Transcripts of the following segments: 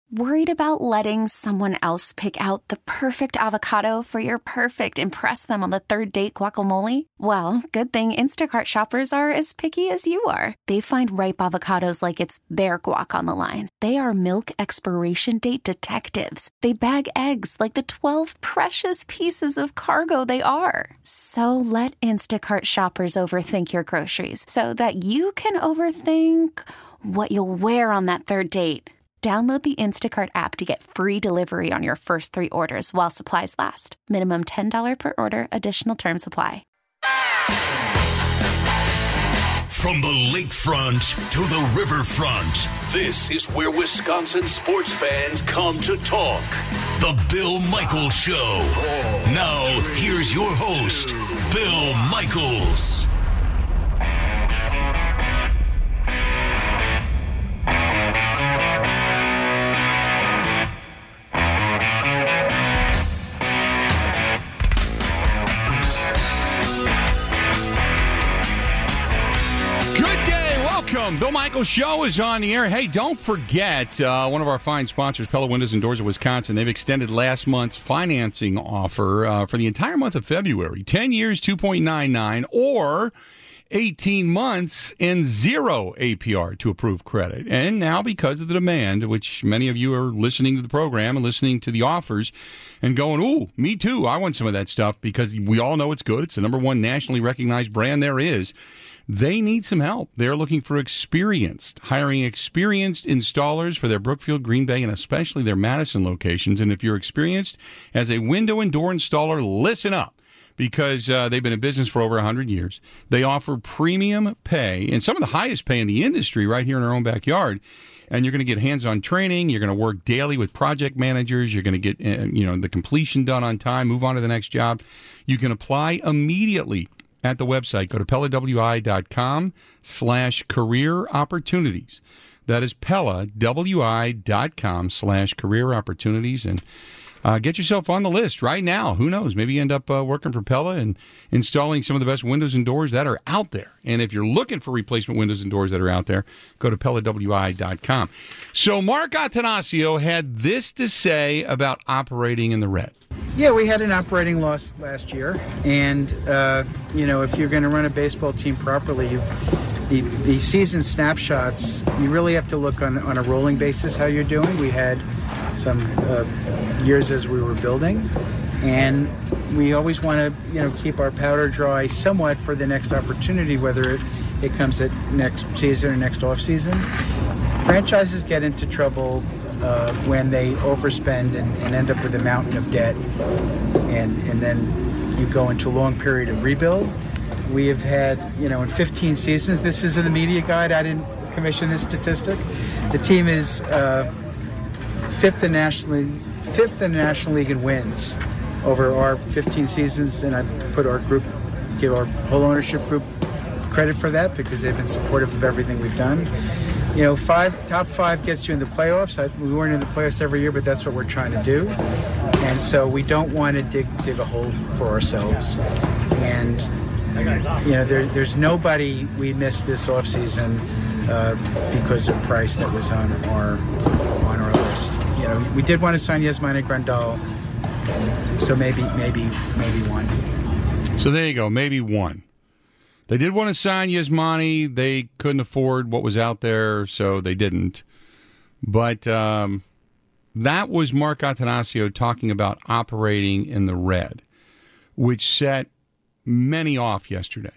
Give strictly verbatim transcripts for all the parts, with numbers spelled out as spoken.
Worried about letting someone else pick out the perfect avocado for your perfect impress them on the third date guacamole? Well, good thing Instacart shoppers are as picky as you are. They find ripe avocados like it's their guac on the line. They are milk expiration date detectives. They bag eggs like the twelve precious pieces of cargo they are. So let Instacart shoppers overthink your groceries so that you can overthink what you'll wear on that third date. Download the Instacart app to get free delivery on your first three orders while supplies last. Minimum ten dollars per order. Additional terms apply. From the lakefront to the riverfront, this is where Wisconsin sports fans come to talk. The Bill Michaels Show. Now, here's your host, Bill Michaels. Welcome. Bill Michaels Show is on the air. Hey, don't forget, uh, one of our fine sponsors, Pella Windows and Doors of Wisconsin, they've extended last month's financing offer uh, for the entire month of February. ten years, two point nine nine, or eighteen months and zero A P R to approved credit. And now, because of the demand, which many of you are listening to the program and listening to the offers and going, ooh, me too, I want some of that stuff, because we all know it's good. It's the number one nationally recognized brand there is. They need some help. They're looking for experienced, hiring experienced installers for their Brookfield, Green Bay, and especially their Madison locations. And if you're experienced as a window and door installer, listen up, because uh, they've been in business for over one hundred years. They offer premium pay, and some of the highest pay in the industry right here in our own backyard. And you're going to get hands-on training. You're going to work daily with project managers. You're going to get uh, you know, the completion done on time, move on to the next job. You can apply immediately at the website. Go to Pella W I dot com slash career opportunities. That is Pella W I dot com slash career opportunities. And uh, get yourself on the list right now. Who knows? Maybe you end up uh, working for Pella and installing some of the best windows and doors that are out there. And if you're looking for replacement windows and doors that are out there, go to Pella W I dot com. So Mark Attanasio had this to say about operating in the red. Yeah, we had an operating loss last year, and uh, you know, if you're going to run a baseball team properly, you, the the season snapshots, you really have to look on on a rolling basis how you're doing. We had some uh, years as we were building, and we always want to you know keep our powder dry somewhat for the next opportunity, whether it, it comes at next season or next off season. Franchises get into trouble Uh, when they overspend and, and end up with a mountain of debt, and and then you go into a long period of rebuild. We have had, you know, in fifteen seasons, this is in the media guide, I didn't commission this statistic, the team is uh, fifth in National League, fifth in the National League in wins over our fifteen seasons, and I put our group, give our whole ownership group credit for that, because they've been supportive of everything we've done. You know, five top five gets you in the playoffs. I, we weren't in the playoffs every year, but that's what we're trying to do. And so we don't want to dig dig a hole for ourselves. And you know, there, there's nobody we missed this offseason uh, because of price that was on our on our list. You know, we did want to sign Yasmani Grandal, so maybe maybe maybe one. So there you go, maybe one. They did want to sign Yasmani. They couldn't afford what was out there, so they didn't. But um, that was Mark Attanasio talking about operating in the red, which set many off yesterday.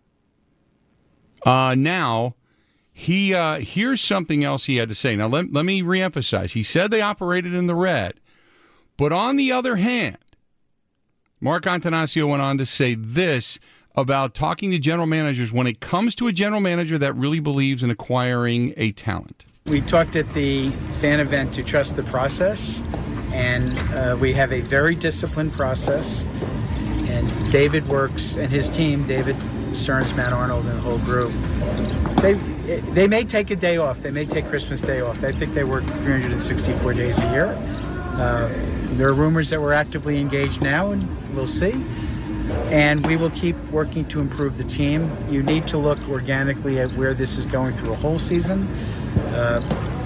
Uh, now, he uh, here's something else he had to say. Now, let, let me reemphasize. He said they operated in the red. But on the other hand, Mark Attanasio went on to say this about talking to general managers when it comes to a general manager that really believes in acquiring a talent. We talked at the fan event to trust the process, and uh, we have a very disciplined process. And David works, and his team, David Stearns, Matt Arnold, and the whole group, they they may take a day off. They may take Christmas Day off. I think they work three hundred sixty-four days a year. Uh, there are rumors that we're actively engaged now, and we'll see. And we will keep working to improve the team. You need to look organically at where this is going through a whole season. Uh,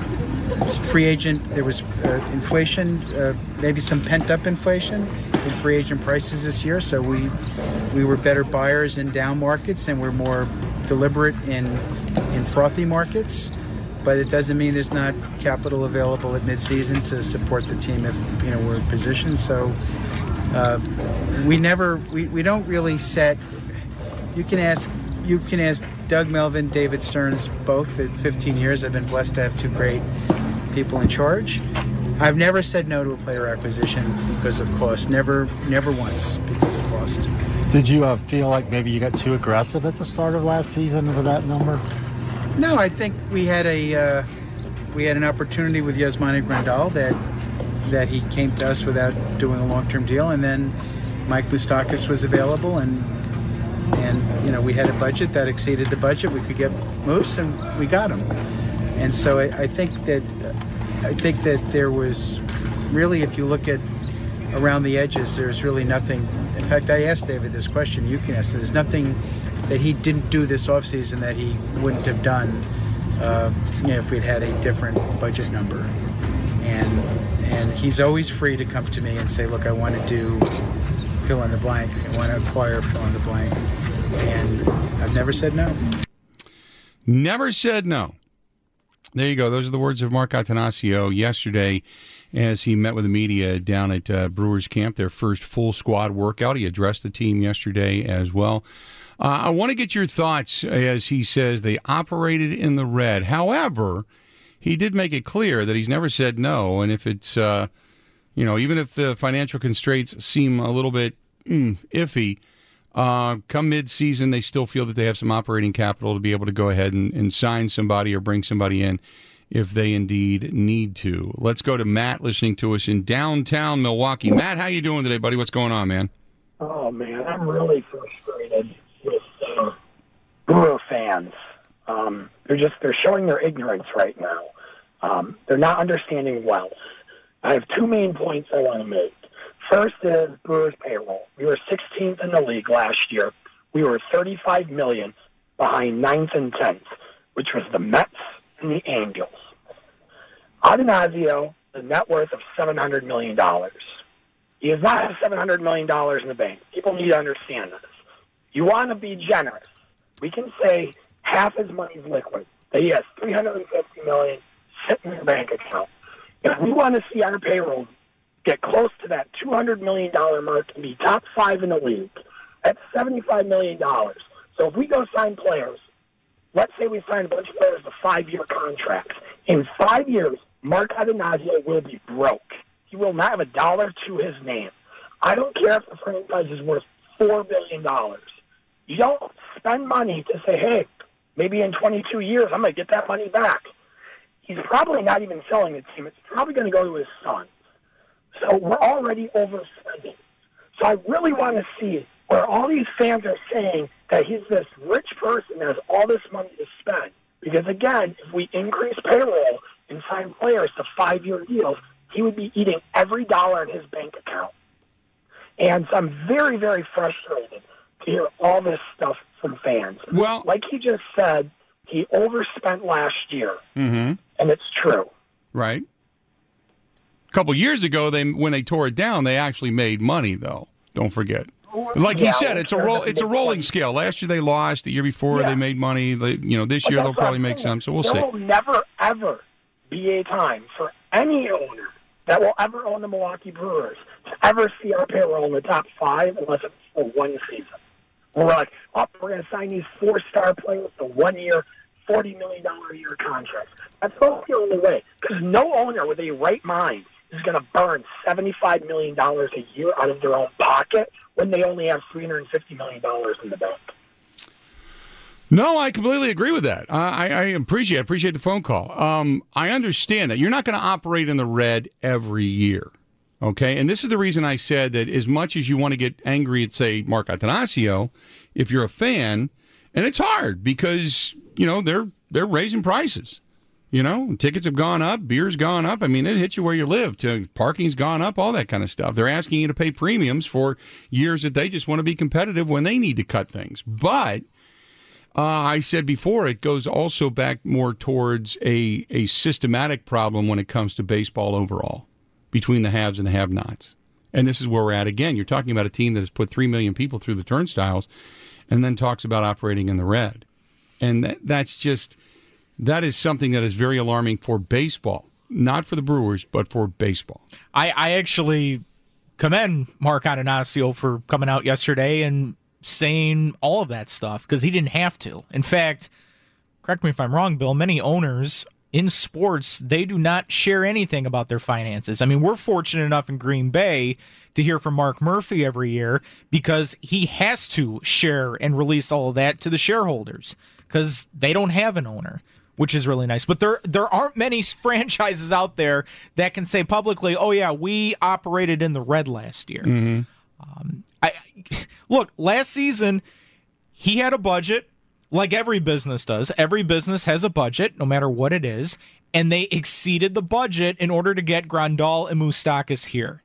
free agent, there was uh, inflation, uh, maybe some pent-up inflation in free agent prices this year. So we we were better buyers in down markets, and we're more deliberate in in frothy markets. But it doesn't mean there's not capital available at midseason to support the team if you know we're in position. So uh, we never we, we don't really set. You can ask you can ask Doug Melvin, David Stearns, both at fifteen years. I've been blessed to have two great people in charge. I've never said no to a player acquisition because of cost. Never, never once because of cost. Did you uh, feel like maybe you got too aggressive at the start of last season for that number? No, I think we had a uh, we had an opportunity with Yasmani Grandal that that he came to us without doing a long-term deal, and then Mike Moustakas was available, and and you know we had a budget that exceeded the budget. We could get Moose, and we got him. And so I, I think that I think that there was really, if you look at around the edges, there's really nothing. In fact, I asked David this question. You can ask. There's nothing that he didn't do this offseason that he wouldn't have done uh, you know, if we'd had a different budget number. And and he's always free to come to me and say, look, I want to do fill in the blank. I want to acquire fill in the blank. And I've never said no. Never said no. There you go. Those are the words of Mark Attanasio yesterday as he met with the media down at uh, Brewers camp, their first full squad workout. He addressed the team yesterday as well. Uh, I want to get your thoughts as he says they operated in the red. However, he did make it clear that he's never said no. And if it's, uh, you know, even if the financial constraints seem a little bit mm, iffy, uh, come mid-season, they still feel that they have some operating capital to be able to go ahead and, and sign somebody or bring somebody in if they indeed need to. Let's go to Matt listening to us in downtown Milwaukee. Matt, how you doing today, buddy? What's going on, man? Oh, man, I'm really frustrated with uh, Brewer fans. Um, they're just they're showing their ignorance right now. Um, they're not understanding wealth. I have two main points I want to make. First is Brewers payroll. We were sixteenth in the league last year. We were thirty-five million dollars behind ninth and tenth, which was the Mets and the Angels. Attanasio, the net worth of seven hundred million dollars. He does not have seven hundred million dollars in the bank. People need to understand this. You want to be generous. We can say half his money is liquid. That he has three hundred fifty million dollars sitting in the bank account. If we want to see our payroll get close to that two hundred million dollars mark and be top five in the league, that's seventy-five million dollars. So if we go sign players, let's say we sign a bunch of players to five-year contracts. In five years, Mark Attanasio will be broke. He will not have a dollar to his name. I don't care if the franchise is worth four billion dollars. You don't spend money to say, hey, maybe in twenty-two years I'm going to get that money back. He's probably not even selling the team. It's probably going to go to his son. So we're already overspending. So I really want to see where all these fans are saying that he's this rich person that has all this money to spend. Because, again, if we increase payroll and sign players to five-year deals, he would be eating every dollar in his bank account. And so I'm very, very frustrated to hear all this stuff from fans. Well, like he just said, he overspent last year, mm-hmm. and it's true. Right. A couple years ago, they when they tore it down, they actually made money, though. Don't forget. Like yeah, he said, it's a roll. It's a rolling point. Scale. Last year they lost. The year before yeah. they made money. They, you know, this but year they'll probably make some. So we'll there see. There will never ever be a time for any owner that will ever own the Milwaukee Brewers to ever see our payroll in the top five unless it's for one season. We're like, oh, we're going to sign these four-star players to one-year, forty million dollars a year contracts. That's not the only way. Because no owner with a right mind is going to burn seventy-five million dollars a year out of their own pocket when they only have three hundred fifty million dollars in the bank. No, I completely agree with that. I, I appreciate I appreciate the phone call. Um, I understand that. You're not going to operate in the red every year, okay? And this is the reason I said that as much as you want to get angry at, say, Mark Attanasio, if you're a fan, and it's hard because, you know, they're they're raising prices. You know, tickets have gone up, beer's gone up. I mean, it hits you where you live. Parking's gone up, all that kind of stuff. They're asking you to pay premiums for years that they just want to be competitive when they need to cut things. But Uh, I said before, it goes also back more towards a, a systematic problem when it comes to baseball overall, between the haves and the have-nots. And this is where we're at again. You're talking about a team that has put three million people through the turnstiles and then talks about operating in the red. And that, that's just, that is something that is very alarming for baseball. Not for the Brewers, but for baseball. I, I actually commend Mark Adonasio for coming out yesterday and saying all of that stuff, because he didn't have to. In fact, correct me if I'm wrong, Bill, many owners in sports, they do not share anything about their finances. I mean, we're fortunate enough in Green Bay to hear from Mark Murphy every year because he has to share and release all of that to the shareholders because they don't have an owner, which is really nice. But there there aren't many franchises out there that can say publicly, oh, yeah, we operated in the red last year. Mm-hmm. Um, I look, last season, he had a budget like every business does. Every business has a budget, no matter what it is, and they exceeded the budget in order to get Grandal and Moustakas here.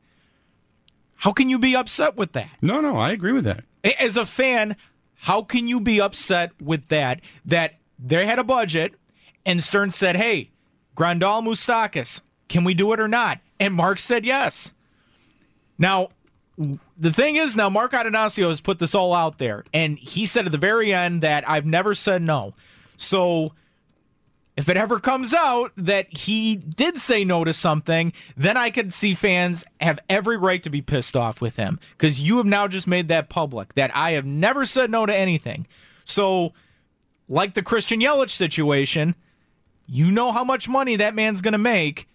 How can you be upset with that? No, no, I agree with that. As a fan, how can you be upset with that, that they had a budget and Stern said, hey, Grandal, Moustakas, can we do it or not? And Mark said yes. Now, the thing is now, Mark Adonasio has put this all out there, and he said at the very end that I've never said no. So if it ever comes out that he did say no to something, then I could see fans have every right to be pissed off with him, because you have now just made that public, that I have never said no to anything. So like the Christian Yelich situation, you know how much money that man's going to make,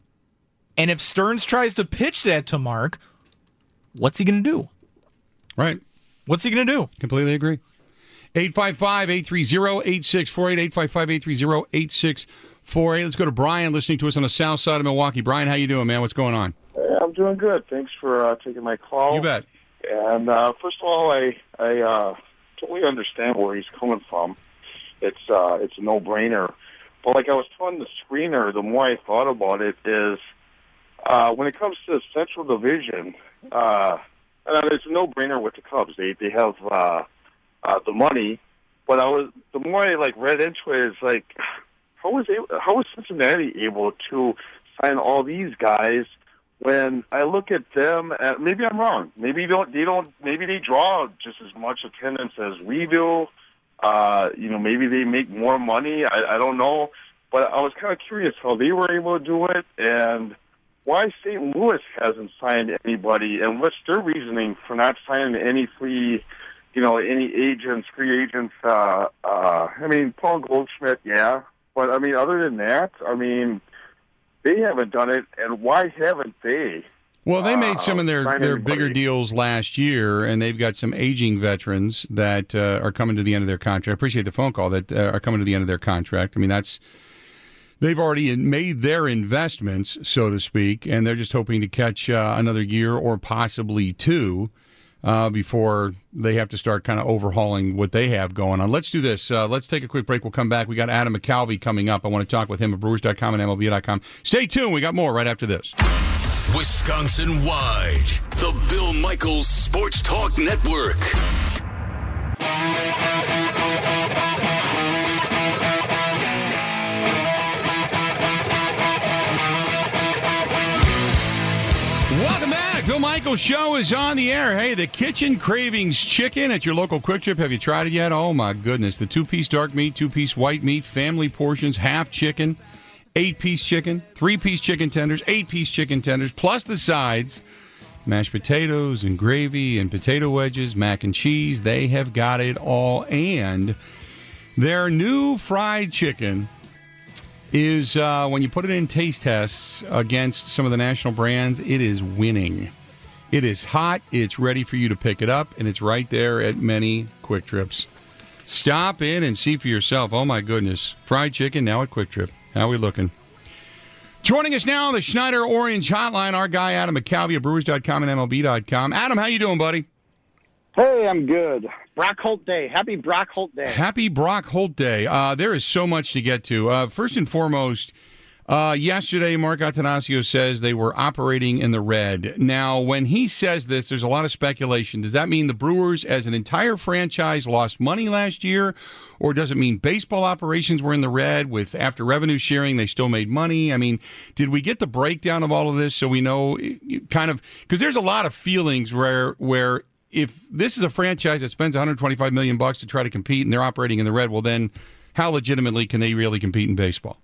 and if Stearns tries to pitch that to Mark, what's he going to do? Right. What's he going to do? Completely agree. eight five five, eight three zero, eight six four eight, eight five five, eight three zero, eight six four eight. Let's go to Brian listening to us on the south side of Milwaukee. Brian, how you doing, man? What's going on? I'm doing good. Thanks for uh, taking my call. You bet. And uh, first of all, I I uh, totally understand where he's coming from. It's uh, it's a no-brainer. But like I was telling the screener, the more I thought about it is uh, when it comes to the Central Division, uh, and it's a no-brainer with the Cubs. They they have uh, uh, the money, but I was the more I like read into it, is like how was able, how was Cincinnati able to sign all these guys when I look at them? And maybe I'm wrong. Maybe they don't they don't maybe they draw just as much attendance as we do. Uh, you know, maybe they make more money. I, I don't know, but I was kind of curious how they were able to do it, and why Saint Louis hasn't signed anybody, and what's their reasoning for not signing any free, you know, any agents, free agents. Uh, uh, I mean, Paul Goldschmidt, yeah, but I mean, other than that, I mean, they haven't done it, and why haven't they? Well, they made some of their, uh, their bigger deals last year, and they've got some aging veterans that uh, are coming to the end of their contract. I appreciate the phone call, that uh, are coming to the end of their contract. I mean, that's they've already made their investments, so to speak, and they're just hoping to catch uh, another year or possibly two uh, before they have to start kind of overhauling what they have going on. Let's do this. Uh, let's take a quick break. We'll come back. We got Adam McCalvey coming up. I want to talk with him at Brewers dot com and M L B dot com. Stay tuned. We got more right after this. Wisconsin-wide, the Bill Michaels Sports Talk Network. Welcome back. Bill Michaels Show is on the air. Hey, the Kitchen Cravings Chicken at your local Quick Trip. Have you tried it yet? Oh, my goodness. The two-piece dark meat, two-piece white meat, family portions, half chicken, eight-piece chicken, three-piece chicken tenders, eight-piece chicken tenders, plus the sides, mashed potatoes and gravy and potato wedges, mac and cheese. They have got it all. And their new fried chicken is, uh, when you put it in taste tests against some of the national brands, it is winning. It is hot, it's ready for you to pick it up, and it's right there at many Quick Trips. Stop in and see for yourself. Oh, my goodness. Fried chicken now at Quick Trip. How are we looking? Joining us now on the Schneider Orange Hotline, our guy Adam McCalvey at Brewers dot com and M L B dot com. Adam, how you doing, buddy? Hey, I'm good. Brock Holt Day. Happy Brock Holt Day. Happy Brock Holt Day. Uh, there is so much to get to. Uh, first and foremost, Uh, yesterday, Mark Attanasio says they were operating in the red. Now, when he says this, there's a lot of speculation. Does that mean the Brewers as an entire franchise lost money last year? Or does it mean baseball operations were in the red with after revenue sharing, they still made money? I mean, did we get the breakdown of all of this so we know kind of – because there's a lot of feelings where where if this is a franchise that spends one hundred twenty-five million dollars bucks to try to compete and they're operating in the red, well, then how legitimately can they really compete in baseball?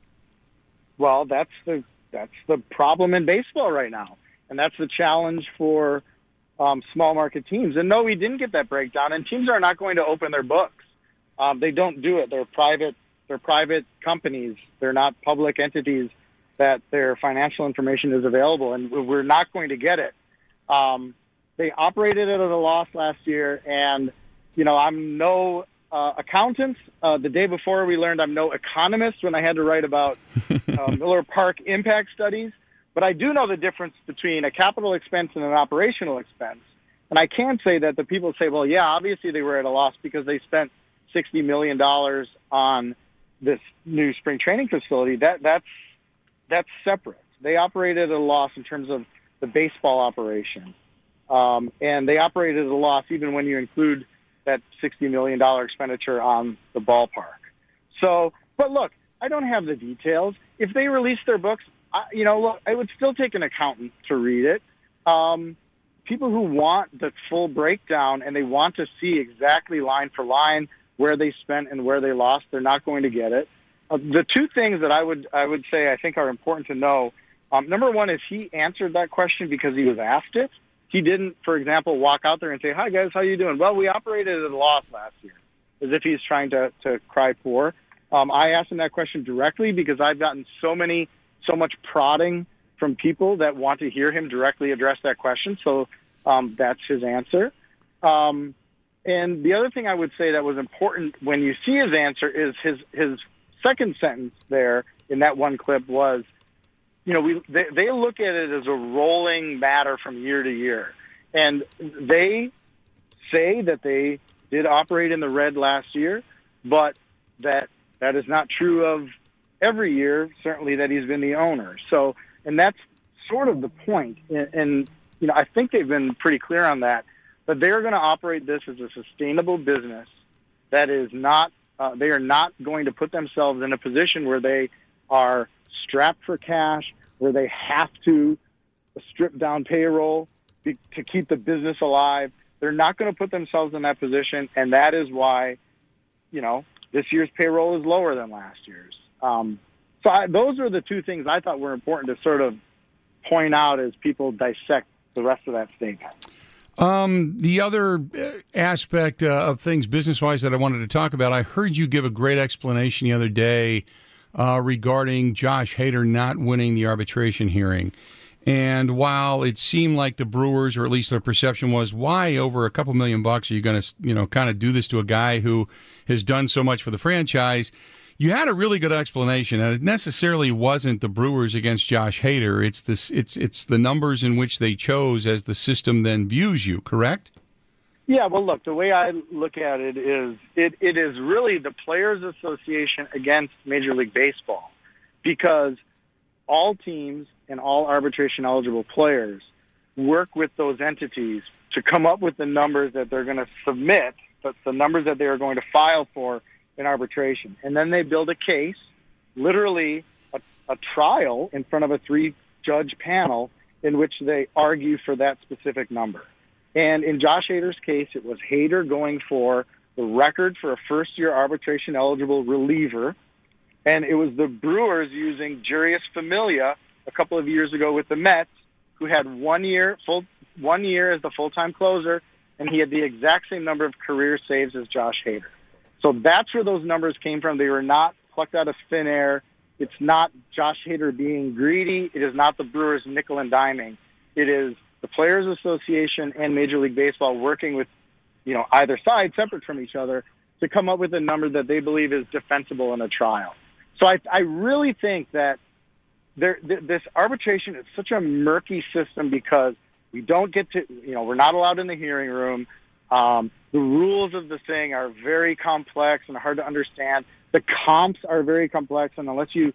Well, that's the that's the problem in baseball right now, and that's the challenge for um, small market teams. And no, we didn't get that breakdown, and teams are not going to open their books. Um, they don't do it. They're private. They're private companies. They're not public entities that their financial information is available, and we're not going to get it. Um, they operated at a loss last year, and you know I'm no. Uh, accountants. Uh, the day before, we learned I'm no economist when I had to write about uh, Miller Park impact studies. But I do know the difference between a capital expense and an operational expense. And I can say that the people say, well, yeah, obviously they were at a loss because they spent sixty million dollars on this new spring training facility. That that's that's separate. They operated at a loss in terms of the baseball operation. Um, and they operated at a loss even when you include that sixty million dollars expenditure on the ballpark. So, but look, I don't have the details. If they release their books, I, you know, look, I would still take an accountant to read it. Um, people who want the full breakdown and they want to see exactly line for line where they spent and where they lost, they're not going to get it. Uh, the two things that I would I would say I think are important to know, um, number one is he answered that question because he was asked it. He didn't, for example, walk out there and say, hi, guys, how you doing? Well, we operated at a loss last year, as if he's trying to, to cry poor. Um, I asked him that question directly because I've gotten so many, so much prodding from people that want to hear him directly address that question. So um, that's his answer. Um, and the other thing I would say that was important when you see his answer is his, his second sentence there in that one clip was, you know, we they, they look at it as a rolling matter from year to year. And they say that they did operate in the red last year, but that that is not true of every year, certainly that he's been the owner. So, and that's sort of the point. And, and you know, I think they've been pretty clear on that, that they're going to operate this as a sustainable business that is not, uh, they are not going to put themselves in a position where they are strapped for cash, where they have to strip down payroll be, to keep the business alive. They're not going to put themselves in that position, and that is why, you know, this year's payroll is lower than last year's. Um, so I, those are the two things I thought were important to sort of point out as people dissect the rest of that statement. Um, the other aspect uh, of things business-wise that I wanted to talk about, I heard you give a great explanation the other day Uh, regarding Josh Hader not winning the arbitration hearing. And while it seemed like the Brewers, or at least their perception was, why over a couple million bucks are you going to, you know, kind of do this to a guy who has done so much for the franchise? You had a really good explanation, and it necessarily wasn't the Brewers against Josh Hader. It's this, it's it's the numbers in which they chose as the system then views you, correct? Yeah, well, look, the way I look at it is it, it is really the Players Association against Major League Baseball, because all teams and all arbitration-eligible players work with those entities to come up with the numbers that they're going to submit, but the numbers that they are going to file for in arbitration. And then they build a case, literally a, a trial in front of a three-judge panel in which they argue for that specific number. And in Josh Hader's case, it was Hader going for the record for a first-year arbitration-eligible reliever, and it was the Brewers using Jurius Familia a couple of years ago with the Mets, who had one year full one year as the full-time closer, and he had the exact same number of career saves as Josh Hader. So that's where those numbers came from. They were not plucked out of thin air. It's not Josh Hader being greedy. It is not the Brewers nickel and diming. It is the Players Association and Major League Baseball working with, you know, either side separate from each other to come up with a number that they believe is defensible in a trial. So I, I really think that there, th- this arbitration is such a murky system because we don't get to, you know, we're not allowed in the hearing room. Um, the rules of the thing are very complex and hard to understand. The comps are very complex, and unless you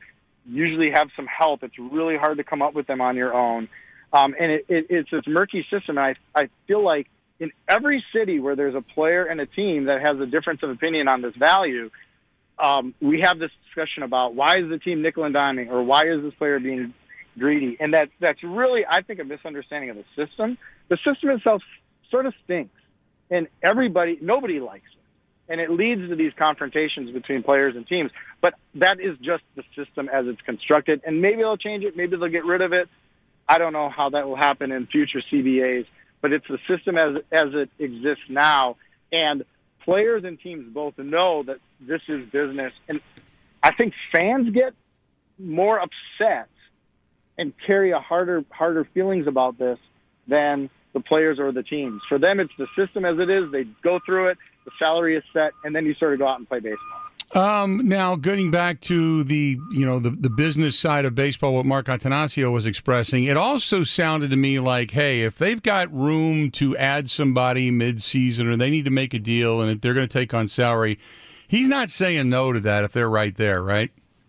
usually have some help. It's really hard to come up with them on your own. Um, and it, it, it's this murky system. And I, I feel like in every city where there's a player and a team that has a difference of opinion on this value, um, we have this discussion about why is the team nickel and diming, or why is this player being greedy? And that, that's really, I think, a misunderstanding of the system. The system itself sort of stinks, and everybody, nobody likes it. And it leads to these confrontations between players and teams. But that is just the system as it's constructed. And maybe they'll change it. Maybe they'll get rid of it. I don't know how that will happen in future C B As. But it's the system as as it exists now. And players and teams both know that this is business. And I think fans get more upset and carry a harder harder feelings about this than the players or the teams. For them, it's the system as it is. They go through it. The salary is set, and then you sort of go out and play baseball. Um, now, getting back to the you know the, the business side of baseball, what Mark Attanasio was expressing, it also sounded to me like, hey, if they've got room to add somebody mid-season, or they need to make a deal, and if they're going to take on salary, he's not saying no to that if they're right there, right?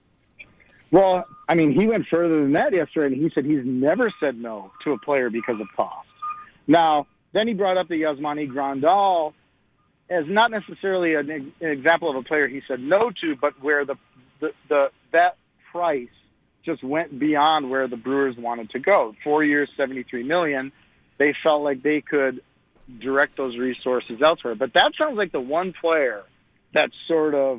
Well, I mean, he went further than that yesterday, and he said he's never said no to a player because of cost. Now, then he brought up the Yasmani Grandal as not necessarily an, an example of a player he said no to, but where the, the, the that price just went beyond where the Brewers wanted to go. Four years, seventy-three million dollars. They felt like they could direct those resources elsewhere. But that sounds like the one player that sort of,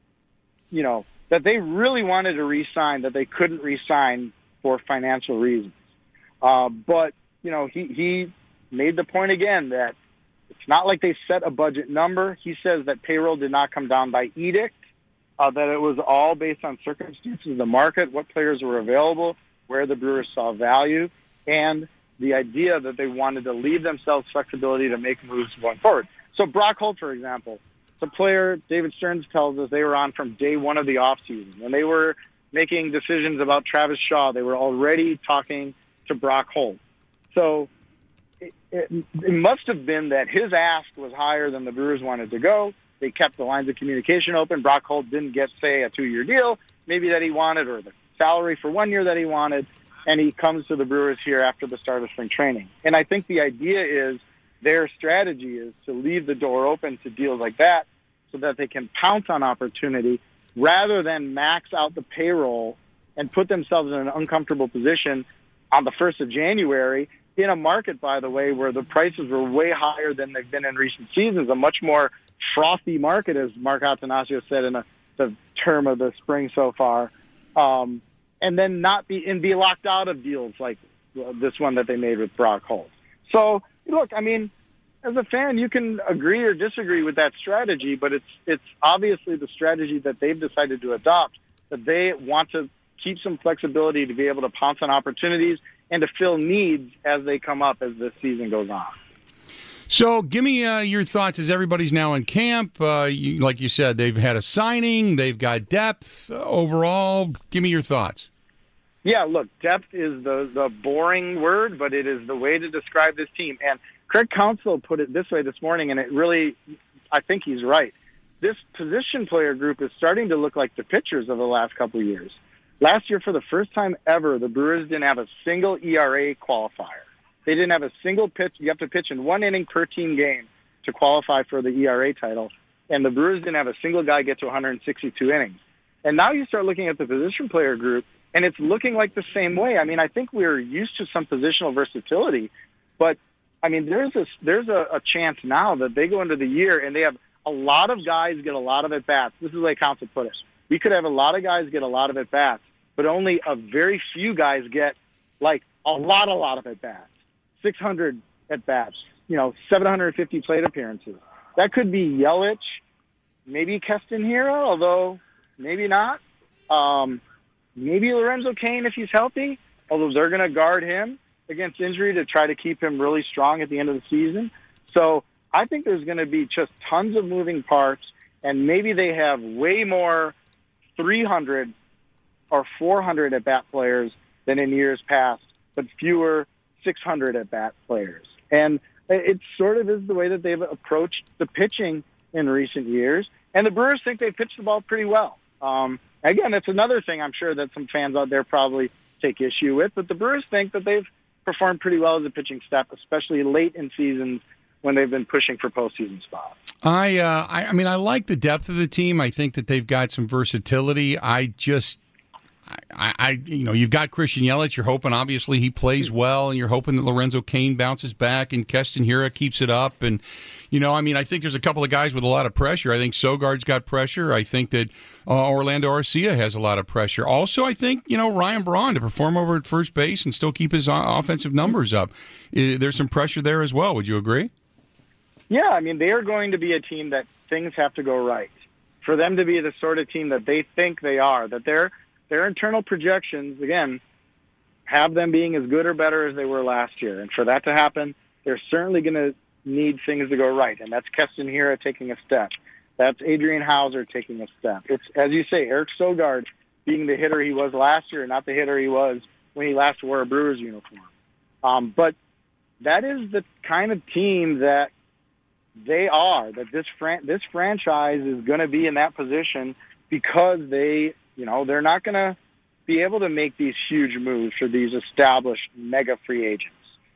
you know, that they really wanted to re-sign, that they couldn't re-sign for financial reasons. Uh, but, you know, he, he made the point again that it's not like they set a budget number. He says that payroll did not come down by edict, uh, that it was all based on circumstances of the market, what players were available, where the Brewers saw value, and the idea that they wanted to leave themselves flexibility to make moves going forward. So Brock Holt, for example, the player, David Stearns tells us they were on from day one of the offseason. When they were making decisions about Travis Shaw, they were already talking to Brock Holt. So it, it, it must have been that his ask was higher than the Brewers wanted to go. They kept the lines of communication open. Brock Holt didn't get, say, a two-year deal, maybe that he wanted, or the salary for one year that he wanted, and he comes to the Brewers here after the start of spring training. And I think the idea is their strategy is to leave the door open to deals like that so that they can pounce on opportunity rather than max out the payroll and put themselves in an uncomfortable position on the first of January in a market, by the way, where the prices were way higher than they've been in recent seasons, a much more frothy market, as Mark Attanasio said in a, the term of the spring so far, um, and then not be and be locked out of deals like this one that they made with Brock Holt. So, look, I mean, as a fan, you can agree or disagree with that strategy, but it's it's obviously the strategy that they've decided to adopt, that they want to keep some flexibility to be able to pounce on opportunities and to fill needs as they come up as the season goes on. So give me uh, your thoughts as everybody's now in camp. Uh, you, like you said, they've had a signing. They've got depth uh, overall. Give me your thoughts. Yeah, look, depth is the, the boring word, but it is the way to describe this team. And Craig Counsell put it this way this morning, and it really, I think he's right. This position player group is starting to look like the pitchers of the last couple of years. Last year, for the first time ever, the Brewers didn't have a single E R A qualifier. They didn't have a single pitch. You have to pitch in one inning per team game to qualify for the E R A title. And the Brewers didn't have a single guy get to one hundred sixty-two innings. And now you start looking at the position player group, and it's looking like the same way. I mean, I think we're used to some positional versatility, but, I mean, there's a, there's a, a chance now that they go into the year and they have a lot of guys get a lot of at-bats. This is the way Counsell put it. We could have a lot of guys get a lot of at-bats, but only a very few guys get, like, a lot, a lot of at-bats. six hundred at-bats, you know, seven hundred fifty plate appearances. That could be Yelich, maybe Keston Hiura, although maybe not. Um, maybe Lorenzo Cain if he's healthy, although they're going to guard him against injury to try to keep him really strong at the end of the season. So I think there's going to be just tons of moving parts, and maybe they have way more three hundred or four hundred at-bat players than in years past, but fewer six hundred at-bat players. And it sort of is the way that they've approached the pitching in recent years. And the Brewers think they've pitched the ball pretty well. Um, again, that's another thing I'm sure that some fans out there probably take issue with, but the Brewers think that they've performed pretty well as a pitching staff, especially late in seasons when they've been pushing for postseason spots. I, uh, I, I mean, I like the depth of the team. I think that they've got some versatility. I just, I, I, you know, you've got Christian Yelich. You're hoping, obviously, he plays well, and you're hoping that Lorenzo Cain bounces back and Keston Hiura keeps it up. And, you know, I mean, I think there's a couple of guys with a lot of pressure. I think Sogard's got pressure. I think that uh, Orlando Arcia has a lot of pressure. Also, I think, you know, Ryan Braun to perform over at first base and still keep his uh, offensive numbers up. Uh, there's some pressure there as well. Would you agree? Yeah, I mean, they are going to be a team that things have to go right. For them to be the sort of team that they think they are, that their their internal projections, again, have them being as good or better as they were last year. And for that to happen, they're certainly going to need things to go right. And that's Keston Hiura taking a step. That's Adrian Hauser taking a step. It's, as you say, Eric Sogard being the hitter he was last year, not the hitter he was when he last wore a Brewers uniform. Um, but that is the kind of team that they are, that this fran- this franchise is going to be in that position because they, you know, they're not going to be able to make these huge moves for these established mega free agents.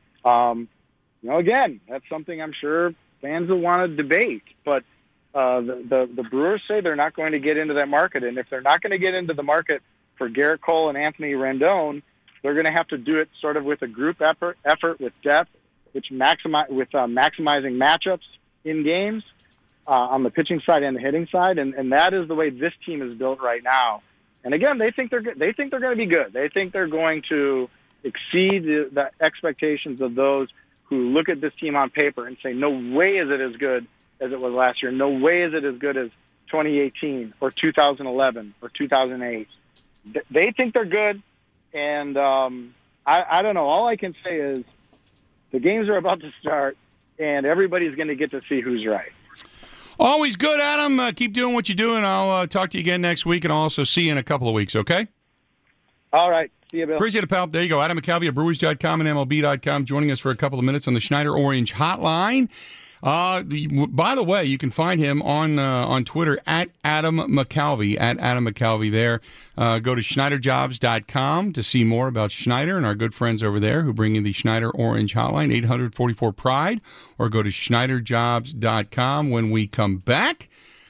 Um, you know, again, that's something I'm sure fans will want to debate, but uh, the, the, the Brewers say they're not going to get into that market. And if they're not going to get into the market for Garrett Cole and Anthony Rendon, they're going to have to do it sort of with a group effort, effort with depth, which maximize with uh, maximizing matchups in games uh, on the pitching side and the hitting side, and, and that is the way this team is built right now. And again, they think they're good. They think they're going to be good. They think they're going to exceed the, the expectations of those who look at this team on paper and say, "No way is it as good as it was last year. No way is it as good as twenty eighteen or two thousand eleven or two thousand eight." They think they're good, and um, I, I don't know. All I can say is the games are about to start, and everybody's going to get to see who's right. Always good, Adam. Uh, keep doing what you're doing. I'll uh, talk to you again next week, and I'll also see you in a couple of weeks, okay? All right. See you, Bill. Appreciate it, pal. There you go. Adam McCalvy at Brewers dot com and M L B dot com joining us for a couple of minutes on the Schneider Orange Hotline. Uh, the, by the way, you can find him on uh, on Twitter at Adam McCalvy, at Adam McCalvy there. Uh, go to Schneider Jobs dot com to see more about Schneider and our good friends over there who bring you the Schneider Orange Hotline, eight hundred forty-four Pride, or go to Schneider Jobs dot com. When we come back,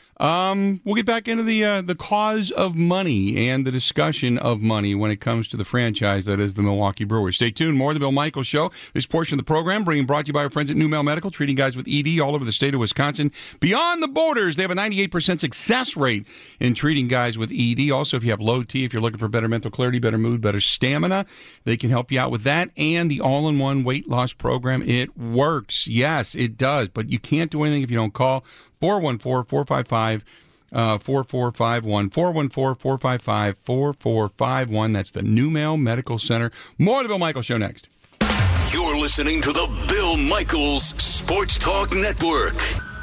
Um, we'll get back into the uh, the cause of money and the discussion of money when it comes to the franchise that is the Milwaukee Brewers. Stay tuned. More of the Bill Michaels Show. This portion of the program being brought to you by our friends at New Male Medical, treating guys with E D all over the state of Wisconsin. Beyond the borders, they have a ninety-eight percent success rate in treating guys with E D. Also, if you have low T, if you're looking for better mental clarity, better mood, better stamina, they can help you out with that. And the all-in-one weight loss program, it works. Yes, it does. But you can't do anything if you don't call four one four, four five five, four four five one, four one four, four five five, four four five one. That's the New Male Medical Center. More of the Bill Michaels Show next. You're listening to the Bill Michaels Sports Talk Network.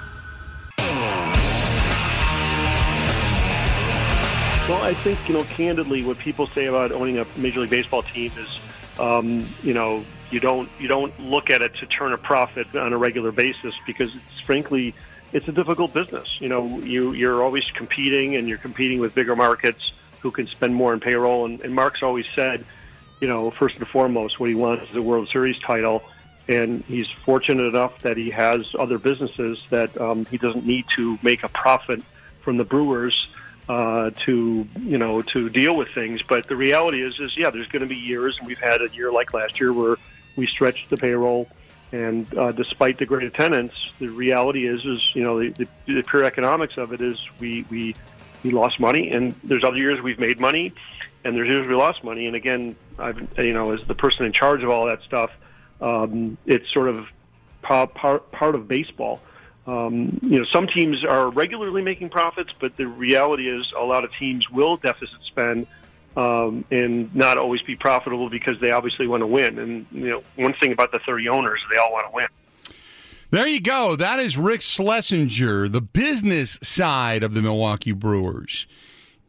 Well, I think, you know, candidly, what people say about owning a Major League Baseball team is, um, you know, you don't you don't look at it to turn a profit on a regular basis because it's frankly it's a difficult business. You know, you, you're always competing, and you're competing with bigger markets who can spend more on payroll. And, and Mark's always said, you know, first and foremost, what he wants is a World Series title. And he's fortunate enough that he has other businesses that um, he doesn't need to make a profit from the Brewers uh, to, you know, to deal with things. But the reality is, is yeah, there's going to be years, and we've had a year like last year where we stretched the payroll. And uh, despite the great attendance, the reality is, is you know, the, the, the pure economics of it is we, we we lost money, and there's other years we've made money, and there's years we lost money. And again, I've you know, as the person in charge of all that stuff, um, it's sort of part part, part of baseball. Um, you know, some teams are regularly making profits, but the reality is a lot of teams will deficit spend. Um, and not always be profitable because they obviously want to win. And, you know, one thing about the thirty owners, they all want to win. There you go. That is Rick Schlesinger, the business side of the Milwaukee Brewers.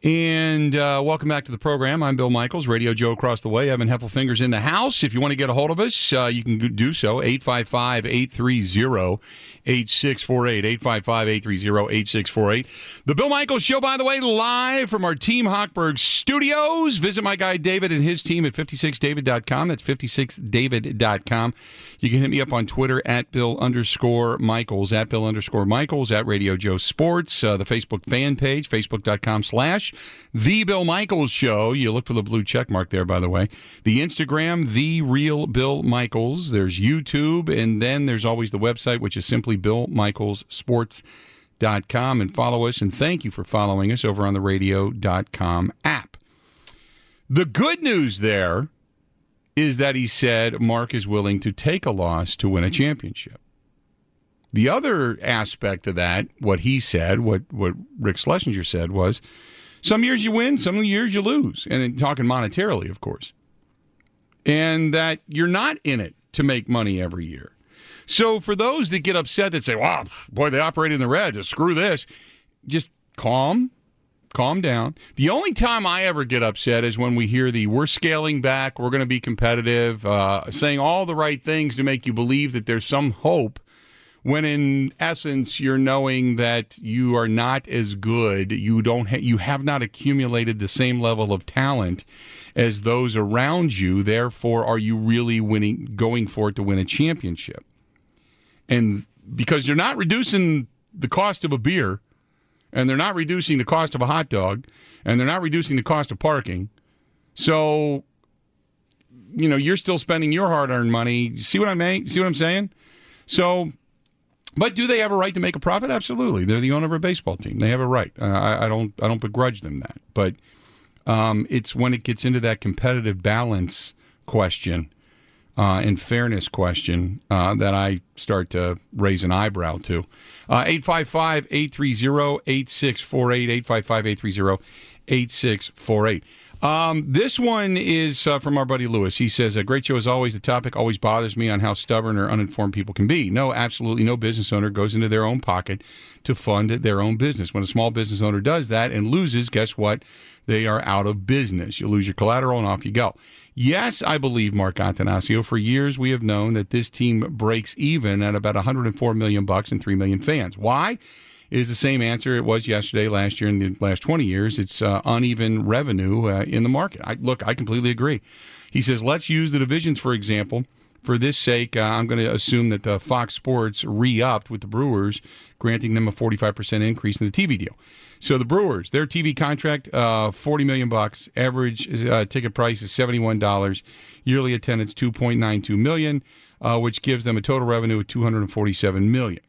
And uh, welcome back to the program. I'm Bill Michaels, Radio Joe across the way. Evan Heffelfinger's in the house. If you want to get a hold of us, uh, you can do so. eight five five, eight three zero, eight six four eight. eight five five, eight three zero, eight six four eight. The Bill Michaels Show, by the way, live from our Team Hochberg studios. Visit my guy David and his team at fifty-six david dot com. That's fifty-six david dot com. You can hit me up on Twitter at Bill underscore Michaels, at Bill underscore Michaels, at Radio Joe Sports, uh, the Facebook fan page, facebook.com slash The Bill Michaels Show. You look for the blue check mark there, by the way. The Instagram, The Real Bill Michaels. There's YouTube, and then there's always the website, which is simply bill michaels sports dot com. And follow us, and thank you for following us over on the radio dot com app. The good news there is that he said Mark is willing to take a loss to win a championship. The other aspect of that, what he said, what, what Rick Schlesinger said was, some years you win, some years you lose. And in talking monetarily, of course. And that you're not in it to make money every year. So for those that get upset that say, wow, boy, they operate in the red, just screw this, just calm, calm down. The only time I ever get upset is when we hear the we're scaling back, we're going to be competitive, uh, saying all the right things to make you believe that there's some hope, when in essence you're knowing that you are not as good, you don't ha- you have not accumulated the same level of talent as those around you. Therefore, are you really winning, going for it to win a championship? And because you're not reducing the cost of a beer, and they're not reducing the cost of a hot dog, and they're not reducing the cost of parking, so you know you're still spending your hard-earned money. See what I mean? See what I'm saying? So. But do they have a right to make a profit? Absolutely. They're the owner of a baseball team. They have a right. Uh, I, I don't. I don't begrudge them that. But um, it's when it gets into that competitive balance question uh, and fairness question uh, that I start to raise an eyebrow to. Uh, eight five five, eight three zero, eight six four eight. eight five five, eight three zero, eight six four eight. Um, this one is uh, from our buddy Lewis. He says, a great show as always. The topic always bothers me on how stubborn or uninformed people can be. No, absolutely no business owner goes into their own pocket to fund their own business. When a small business owner does that and loses, guess what? They are out of business. You lose your collateral and off you go. Yes, I believe, Mark Attanasio, for years we have known that this team breaks even at about one hundred four million bucks and three million fans. Why? It is the same answer it was yesterday, last year, and the last twenty years. It's uh, uneven revenue uh, in the market. I, look, I completely agree. He says, let's use the divisions, for example. For this sake, uh, I'm going to assume that uh, Fox Sports re-upped with the Brewers, granting them a forty-five percent increase in the T V deal. So the Brewers, their T V contract, uh, forty million bucks. Average uh, ticket price is seventy-one dollars. Yearly attendance, two point nine two million, uh, which gives them a total revenue of two hundred forty-seven million.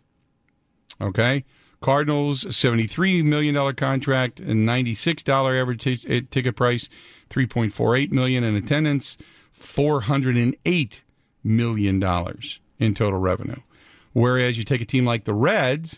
Okay? Cardinals, seventy-three million dollars contract and ninety-six dollars average t- ticket price, three point four eight million dollars in attendance, four hundred eight million dollars in total revenue. Whereas you take a team like the Reds,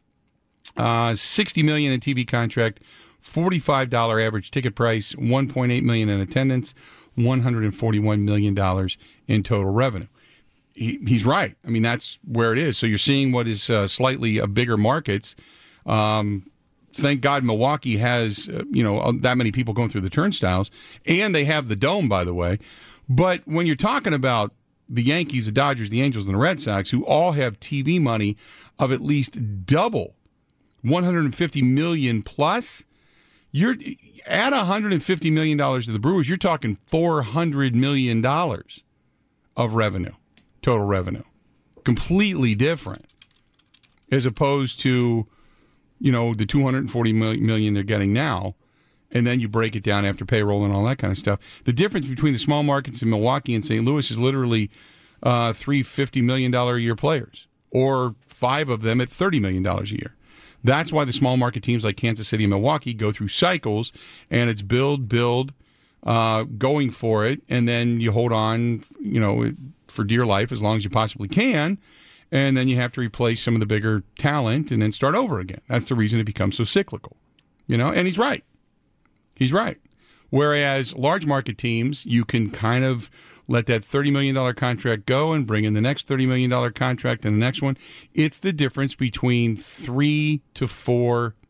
uh, sixty million dollars in T V contract, forty-five dollars average ticket price, one point eight million dollars in attendance, one hundred forty-one million dollars in total revenue. He, he's right. I mean, that's where it is. So you're seeing what is uh, slightly a bigger markets. Um, thank God Milwaukee has, uh, you know, that many people going through the turnstiles. And they have the Dome, by the way. But when you're talking about the Yankees, the Dodgers, the Angels, and the Red Sox, who all have T V money of at least double one hundred fifty million dollars plus, you're at one hundred fifty million dollars to the Brewers, you're talking four hundred million dollars of revenue. Total revenue. Completely different. As opposed to, you know, the two hundred forty million they're getting now, and then you break it down after payroll and all that kind of stuff. The difference between the small markets in Milwaukee and Saint Louis is literally uh, three fifty million dollars a year players, or five of them at thirty million dollars a year. That's why the small market teams like Kansas City and Milwaukee go through cycles, and it's build, build, uh, going for it, and then you hold on, you know, for dear life as long as you possibly can, and then you have to replace some of the bigger talent and then start over again. That's the reason it becomes so cyclical, you know, and he's right. He's right. Whereas large market teams, you can kind of let that thirty million dollars contract go and bring in the next thirty million dollars contract and the next one. It's the difference between three to four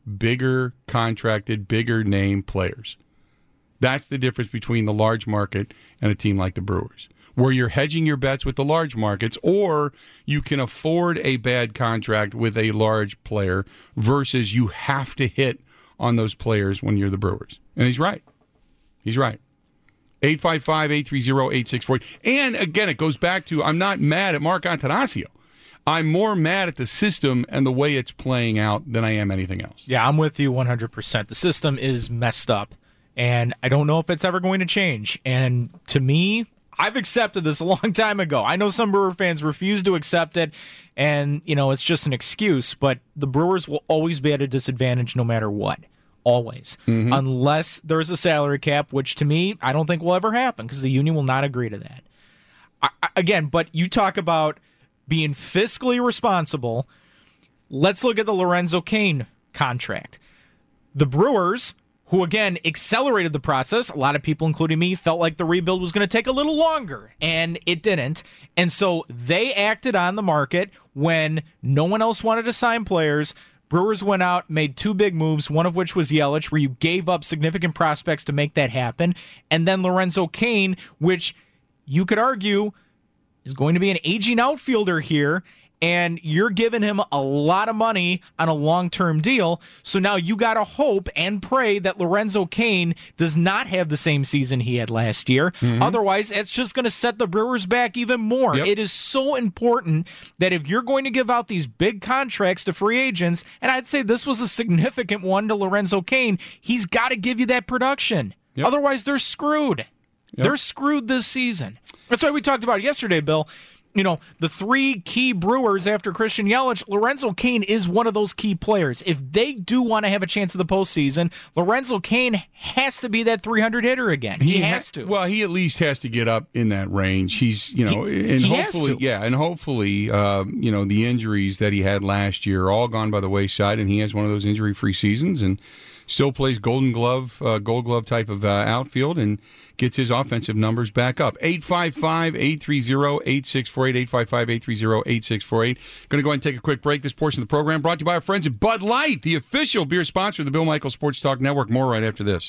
bigger contracted, bigger name players. That's the difference between the large market and a team like the Brewers, where you're hedging your bets with the large markets, or you can afford a bad contract with a large player versus you have to hit on those players when you're the Brewers. And he's right. He's right. eight five five, eight three zero, eight six four eight. And again, it goes back to, I'm not mad at Mark Antanasio. I'm more mad at the system and the way it's playing out than I am anything else. Yeah, I'm with you one hundred percent. The system is messed up, and I don't know if it's ever going to change. And to me, I've accepted this a long time ago. I know some Brewer fans refuse to accept it, and, you know, it's just an excuse, but the Brewers will always be at a disadvantage no matter what. Always. Mm-hmm. Unless there's a salary cap, which to me, I don't think will ever happen because the union will not agree to that. I, again, but you talk about being fiscally responsible. Let's look at the Lorenzo Cain contract. The Brewers, who again accelerated the process, a lot of people, including me, felt like the rebuild was going to take a little longer, and it didn't. And so they acted on the market when no one else wanted to sign players. Brewers went out, made two big moves, one of which was Yelich, where you gave up significant prospects to make that happen. And then Lorenzo Cain, which you could argue is going to be an aging outfielder here, and you're giving him a lot of money on a long-term deal. So now you got to hope and pray that Lorenzo Cain does not have the same season he had last year. Mm-hmm. Otherwise, it's just going to set the Brewers back even more. Yep. It is so important that if you're going to give out these big contracts to free agents, and I'd say this was a significant one to Lorenzo Cain, he's got to give you that production. Yep. Otherwise, they're screwed. Yep. They're screwed this season. That's why we talked about it yesterday, Bill. You know, the three key Brewers after Christian Yelich, Lorenzo Cain is one of those key players. If they do want to have a chance at the postseason, Lorenzo Cain has to be that three hundred hitter again. He, he has ha- to. Well, he at least has to get up in that range. He's, you know, he, and he hopefully, has to. yeah, and hopefully, uh, you know, the injuries that he had last year are all gone by the wayside, and he has one of those injury-free seasons and still plays Golden Glove, uh, Gold Glove type of uh, outfield, and gets his offensive numbers back up. eight five five, eight three zero, eight six four eight, eight five five, eight three zero, eight six four eight. Going to go ahead and take a quick break. This portion of the program brought to you by our friends at Bud Light, the official beer sponsor of the Bill Michaels Sports Talk Network. More right after this.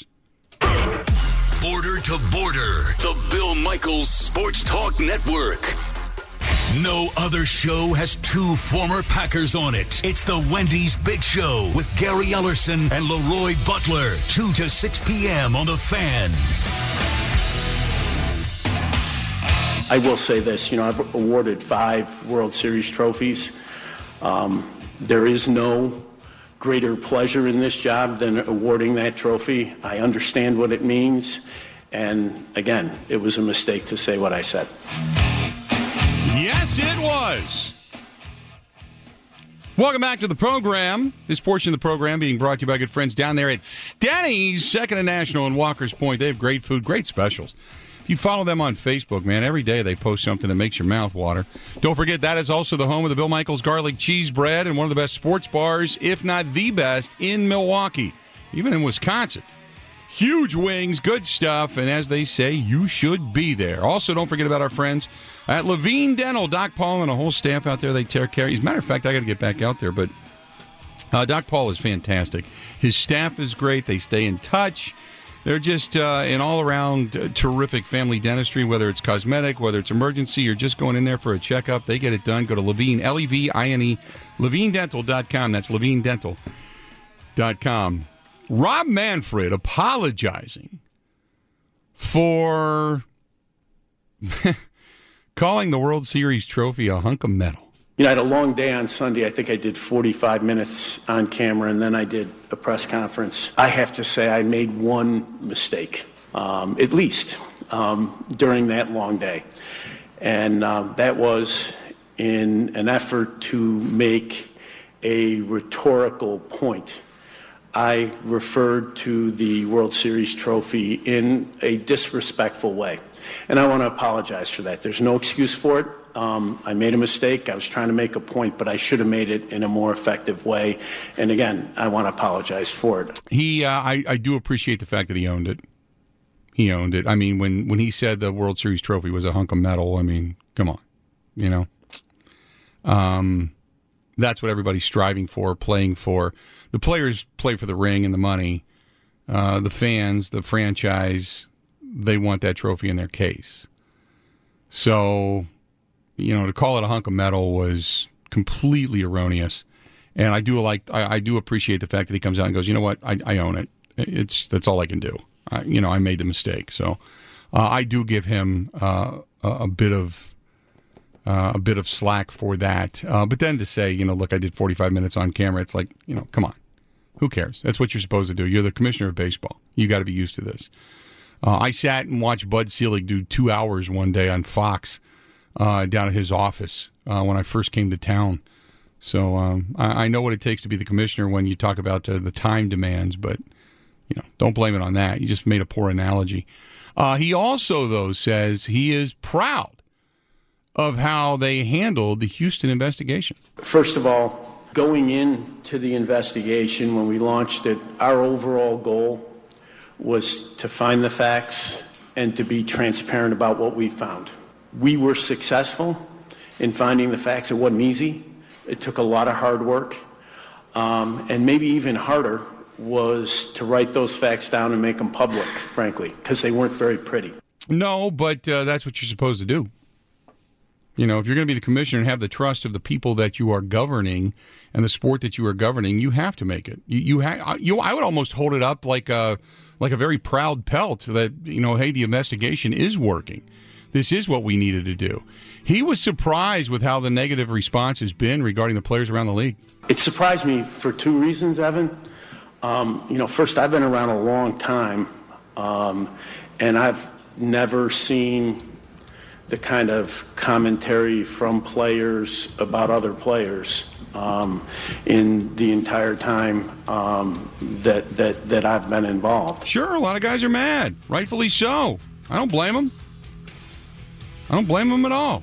Border to Border, the Bill Michaels Sports Talk Network. No other show has two former Packers on it. It's the Wendy's Big Show with Gary Ellerson and Leroy Butler, two to six p.m. on The Fan. I will say this, you know, I've awarded five World Series trophies. Um, there is no greater pleasure in this job than awarding that trophy. I understand what it means. And again, it was a mistake to say what I said. Yes, it was. Welcome back to the program. This portion of the program being brought to you by good friends down there at Stenny's, Second and National in Walker's Point. They have great food, great specials. If you follow them on Facebook, man, every day they post something that makes your mouth water. Don't forget, that is also the home of the Bill Michaels Garlic Cheese Bread and one of the best sports bars, if not the best, in Milwaukee, even in Wisconsin. Huge wings, good stuff, and as they say, you should be there. Also, don't forget about our friends at Levine Dental. Doc Paul and a whole staff out there, they take care. As a matter of fact, I got to get back out there, but uh, Doc Paul is fantastic. His staff is great. They stay in touch. They're just uh, an all-around uh, terrific family dentistry, whether it's cosmetic, whether it's emergency, or just going in there for a checkup. They get it done. Go to Levine, L E V I N E, levine dental dot com. That's levine dental dot com. Rob Manfred apologizing for calling the World Series trophy a hunk of metal. You know, I had a long day on Sunday. I think I did forty-five minutes on camera, and then I did a press conference. I have to say I made one mistake, um, at least, um, during that long day. And um, that was in an effort to make a rhetorical point. I referred to the World Series trophy in a disrespectful way. And I want to apologize for that. There's no excuse for it. Um, I made a mistake. I was trying to make a point, but I should have made it in a more effective way. And again, I want to apologize for it. He, uh, I, I do appreciate the fact that he owned it. He owned it. I mean, when, when he said the World Series trophy was a hunk of metal, I mean, come on, you know. Um, That's what everybody's striving for, playing for. The players play for the ring and the money. Uh, the fans, the franchise, they want that trophy in their case. So, you know, to call it a hunk of metal was completely erroneous. And I do like, I, I do appreciate the fact that he comes out and goes, you know what, I, I own it. It's that's all I can do. I, you know, I made the mistake. So uh, I do give him uh, a, a bit of uh, a bit of slack for that. Uh, but then to say, you know, look, I did forty-five minutes on camera. It's like, you know, come on. Who cares? That's what you're supposed to do. You're the commissioner of baseball. You got to be used to this. Uh, I sat and watched Bud Selig do two hours one day on Fox uh, down at his office uh, when I first came to town. So um, I, I know what it takes to be the commissioner when you talk about uh, the time demands, but you know, don't blame it on that. You just made a poor analogy. Uh, he also, though, says he is proud of how they handled the Houston investigation. First of all, going into the investigation, when we launched it, our overall goal was to find the facts and to be transparent about what we found. We were successful in finding the facts. It wasn't easy. It took a lot of hard work. Um, and maybe even harder was to write those facts down and make them public, frankly, because they weren't very pretty. No, but uh, that's what you're supposed to do. You know, if you're going to be the commissioner and have the trust of the people that you are governing and the sport that you are governing, you have to make it. You, you, ha- you I would almost hold it up like a like a very proud pelt that, you know, hey, the investigation is working. This is what we needed to do. He was surprised with how the negative response has been regarding the players around the league. It surprised me for two reasons, Evan. Um, you know, first, I've been around a long time, um, and I've never seen the kind of commentary from players about other players um, in the entire time um, that, that, that I've been involved. Sure, a lot of guys are mad, rightfully so. I don't blame them. I don't blame them at all.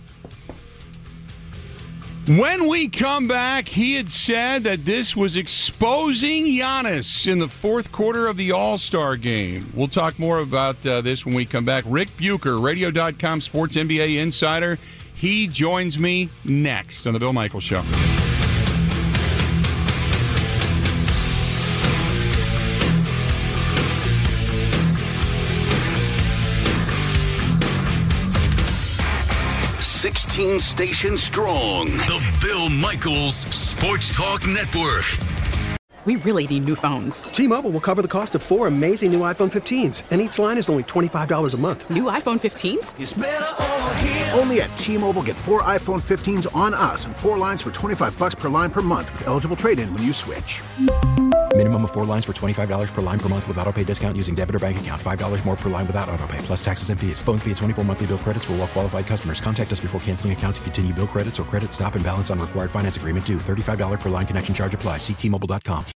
When we come back, he had said that this was exposing Giannis in the fourth quarter of the All-Star game. We'll talk more about uh, this when we come back. Rick Bucher, radio dot com Sports N B A Insider. He joins me next on The Bill Michaels Show. sixteen stations strong. The Bill Michaels Sports Talk Network. We really need new phones. T-Mobile will cover the cost of four amazing new iPhone fifteens, and each line is only twenty-five dollars a month. New iPhone fifteens? It's better over here. Only at T-Mobile, get four iPhone fifteens on us and four lines for twenty-five dollars per line per month with eligible trade-in when you switch. Minimum of four lines for twenty-five dollars per line per month with autopay discount using debit or bank account. five dollars more per line without autopay, plus taxes and fees. Phone fee at twenty-four monthly bill credits for well-qualified customers. Contact us before canceling account to continue bill credits or credit stop and balance on required finance agreement due. thirty-five dollars per line connection charge applies. See T Mobile dot com.